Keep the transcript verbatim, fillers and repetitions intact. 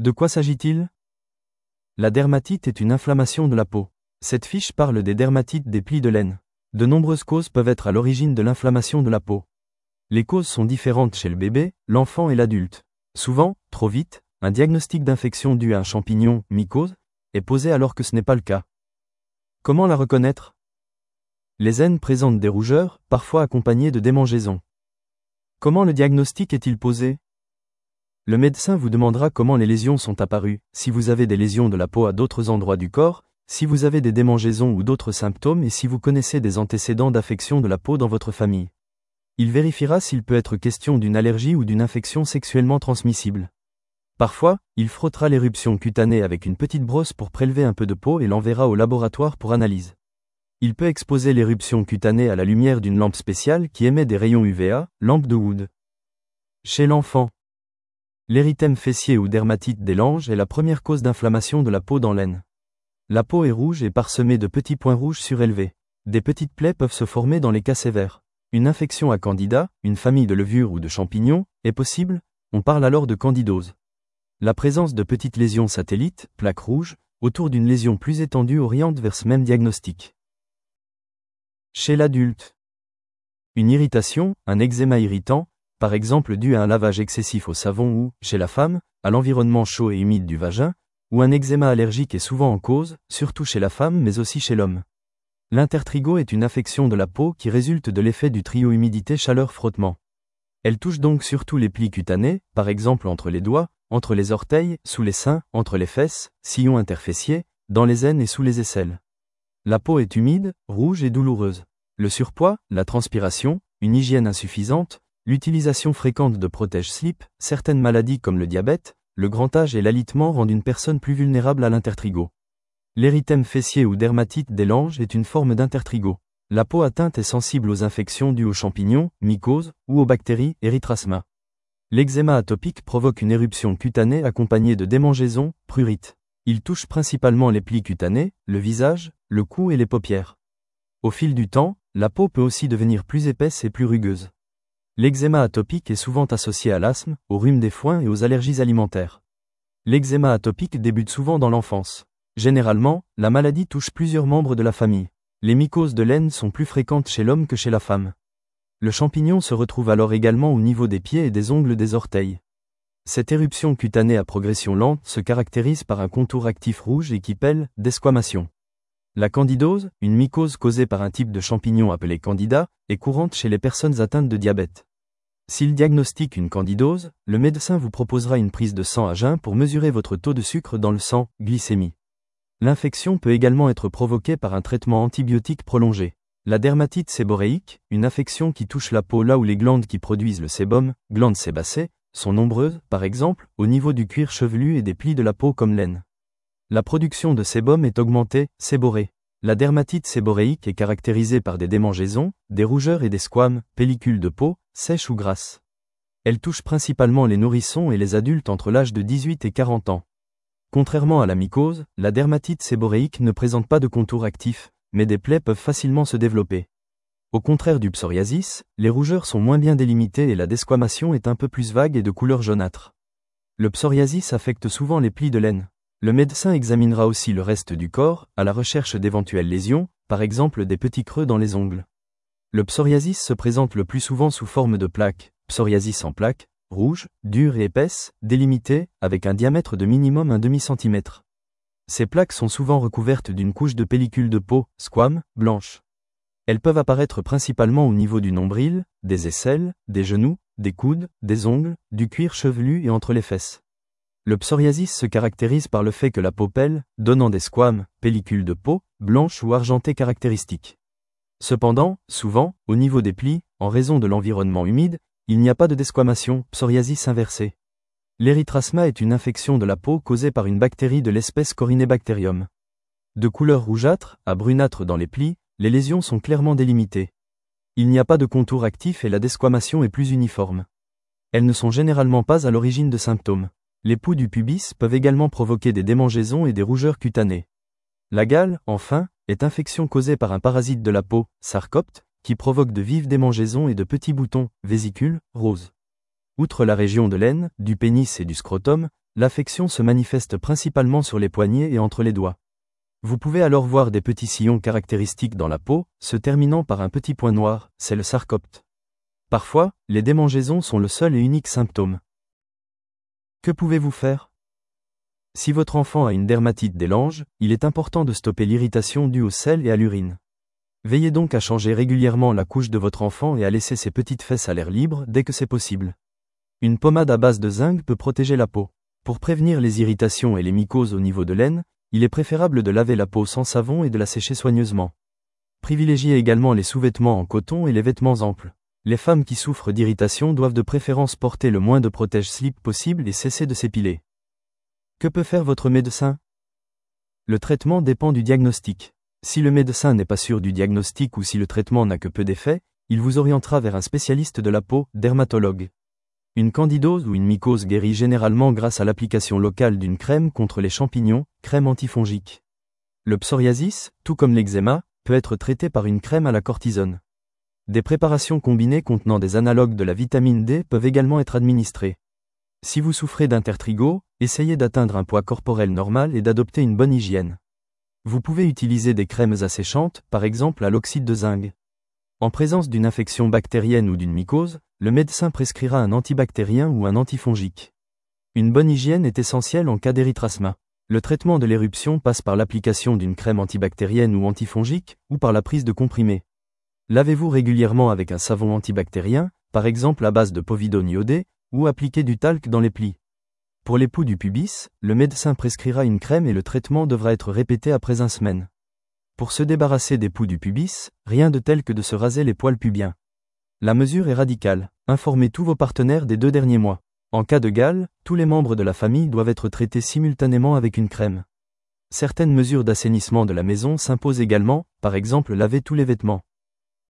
De quoi s'agit-il? La dermatite est une inflammation de la peau. Cette fiche parle des dermatites des plis de laine. De nombreuses causes peuvent être à l'origine de l'inflammation de la peau. Les causes sont différentes chez le bébé, l'enfant et l'adulte. Souvent, trop vite, un diagnostic d'infection due à un champignon, mycose, est posé alors que ce n'est pas le cas. Comment la reconnaître? Les aines présentent des rougeurs, parfois accompagnées de démangeaisons. Comment le diagnostic est-il posé? Le médecin vous demandera comment les lésions sont apparues, si vous avez des lésions de la peau à d'autres endroits du corps, si vous avez des démangeaisons ou d'autres symptômes et si vous connaissez des antécédents d'affection de la peau dans votre famille. Il vérifiera s'il peut être question d'une allergie ou d'une infection sexuellement transmissible. Parfois, il frottera l'éruption cutanée avec une petite brosse pour prélever un peu de peau et l'enverra au laboratoire pour analyse. Il peut exposer l'éruption cutanée à la lumière d'une lampe spéciale qui émet des rayons U V A, lampe de Wood. Chez l'enfant, l'érythème fessier ou dermatite des langes est la première cause d'inflammation de la peau dans l'aine. La peau est rouge et parsemée de petits points rouges surélevés. Des petites plaies peuvent se former dans les cas sévères. Une infection à candida, une famille de levures ou de champignons, est possible, on parle alors de candidose. La présence de petites lésions satellites, plaques rouges, autour d'une lésion plus étendue oriente vers ce même diagnostic. Chez l'adulte, une irritation, un eczéma irritant, par exemple dû à un lavage excessif au savon ou, chez la femme, à l'environnement chaud et humide du vagin, ou un eczéma allergique est souvent en cause, surtout chez la femme mais aussi chez l'homme. L'intertrigo est une affection de la peau qui résulte de l'effet du trio humidité-chaleur-frottement. Elle touche donc surtout les plis cutanés, par exemple entre les doigts, entre les orteils, sous les seins, entre les fesses, sillon interfessier, dans les aines et sous les aisselles. La peau est humide, rouge et douloureuse. Le surpoids, la transpiration, une hygiène insuffisante, l'utilisation fréquente de protège-slip, certaines maladies comme le diabète, le grand âge et l'alitement rendent une personne plus vulnérable à l'intertrigo. L'érythème fessier ou dermatite des langes est une forme d'intertrigo. La peau atteinte est sensible aux infections dues aux champignons, mycoses, ou aux bactéries, érythrasma. L'eczéma atopique provoque une éruption cutanée accompagnée de démangeaisons, prurites. Il touche principalement les plis cutanés, le visage, le cou et les paupières. Au fil du temps, la peau peut aussi devenir plus épaisse et plus rugueuse. L'eczéma atopique est souvent associé à l'asthme, au rhume des foins et aux allergies alimentaires. L'eczéma atopique débute souvent dans l'enfance. Généralement, la maladie touche plusieurs membres de la famille. Les mycoses de laine sont plus fréquentes chez l'homme que chez la femme. Le champignon se retrouve alors également au niveau des pieds et des ongles des orteils. Cette éruption cutanée à progression lente se caractérise par un contour actif rouge et qui pèle, desquamation. La candidose, une mycose causée par un type de champignon appelé candida, est courante chez les personnes atteintes de diabète. S'il diagnostique une candidose, le médecin vous proposera une prise de sang à jeun pour mesurer votre taux de sucre dans le sang, glycémie. L'infection peut également être provoquée par un traitement antibiotique prolongé. La dermatite séboréique, une affection qui touche la peau là où les glandes qui produisent le sébum, glandes sébacées, sont nombreuses, par exemple, au niveau du cuir chevelu et des plis de la peau comme l'aine. La production de sébum est augmentée, séborée. La dermatite séboréique est caractérisée par des démangeaisons, des rougeurs et des squames, pellicules de peau, sèches ou grasses. Elle touche principalement les nourrissons et les adultes entre l'âge de dix-huit et quarante ans. Contrairement à la mycose, la dermatite séboréique ne présente pas de contour actif, mais des plaies peuvent facilement se développer. Au contraire du psoriasis, les rougeurs sont moins bien délimitées et la desquamation est un peu plus vague et de couleur jaunâtre. Le psoriasis affecte souvent les plis de laine. Le médecin examinera aussi le reste du corps, à la recherche d'éventuelles lésions, par exemple des petits creux dans les ongles. Le psoriasis se présente le plus souvent sous forme de plaques, psoriasis en plaques, rouges, dures et épaisses, délimitées, avec un diamètre de minimum un demi-centimètre. Ces plaques sont souvent recouvertes d'une couche de pellicule de peau, squame, blanche. Elles peuvent apparaître principalement au niveau du nombril, des aisselles, des genoux, des coudes, des ongles, du cuir chevelu et entre les fesses. Le psoriasis se caractérise par le fait que la peau pèle, donnant des squames, pellicules de peau, blanches ou argentées caractéristiques. Cependant, souvent, au niveau des plis, en raison de l'environnement humide, il n'y a pas de desquamation, psoriasis inversée. L'érythrasma est une infection de la peau causée par une bactérie de l'espèce Corynebacterium. De couleur rougeâtre à brunâtre dans les plis, les lésions sont clairement délimitées. Il n'y a pas de contour actif et la desquamation est plus uniforme. Elles ne sont généralement pas à l'origine de symptômes. Les poux du pubis peuvent également provoquer des démangeaisons et des rougeurs cutanées. La gale, enfin, est infection causée par un parasite de la peau, Sarcopte, qui provoque de vives démangeaisons et de petits boutons, vésicules, roses. Outre la région de l'aine, du pénis et du scrotum, L'affection se manifeste principalement sur les poignets et entre les doigts. Vous pouvez alors voir des petits sillons caractéristiques dans la peau, se terminant par un petit point noir, c'est le sarcopte. Parfois, les démangeaisons sont le seul et unique symptôme. Que pouvez-vous faire? Si votre enfant a une dermatite des langes, il est important de stopper l'irritation due au sel et à l'urine. Veillez donc à changer régulièrement la couche de votre enfant et à laisser ses petites fesses à l'air libre dès que c'est possible. Une pommade à base de zinc peut protéger la peau. Pour prévenir les irritations et les mycoses au niveau de l'aine, il est préférable de laver la peau sans savon et de la sécher soigneusement. Privilégiez également les sous-vêtements en coton et les vêtements amples. Les femmes qui souffrent d'irritation doivent de préférence porter le moins de protège-slip possible et cesser de s'épiler. Que peut faire votre médecin? Le traitement dépend du diagnostic. Si le médecin n'est pas sûr du diagnostic ou si le traitement n'a que peu d'effet, il vous orientera vers un spécialiste de la peau, dermatologue. Une candidose ou une mycose guérit généralement grâce à l'application locale d'une crème contre les champignons, crème antifongique. Le psoriasis, tout comme l'eczéma, peut être traité par une crème à la cortisone. Des préparations combinées contenant des analogues de la vitamine D peuvent également être administrées. Si vous souffrez d'intertrigo, essayez d'atteindre un poids corporel normal et d'adopter une bonne hygiène. Vous pouvez utiliser des crèmes asséchantes, par exemple à l'oxyde de zinc. En présence d'une infection bactérienne ou d'une mycose, le médecin prescrira un antibactérien ou un antifongique. Une bonne hygiène est essentielle en cas d'érythrasma. Le traitement de l'éruption passe par l'application d'une crème antibactérienne ou antifongique, ou par la prise de comprimés. Lavez-vous régulièrement avec un savon antibactérien, par exemple à base de povidone iodé, ou appliquez du talc dans les plis. Pour les poux du pubis, le médecin prescrira une crème et le traitement devra être répété après une semaine. Pour se débarrasser des poux du pubis, rien de tel que de se raser les poils pubiens. La mesure est radicale. Informez tous vos partenaires des deux derniers mois. En cas de gale, tous les membres de la famille doivent être traités simultanément avec une crème. Certaines mesures d'assainissement de la maison s'imposent également, par exemple laver tous les vêtements.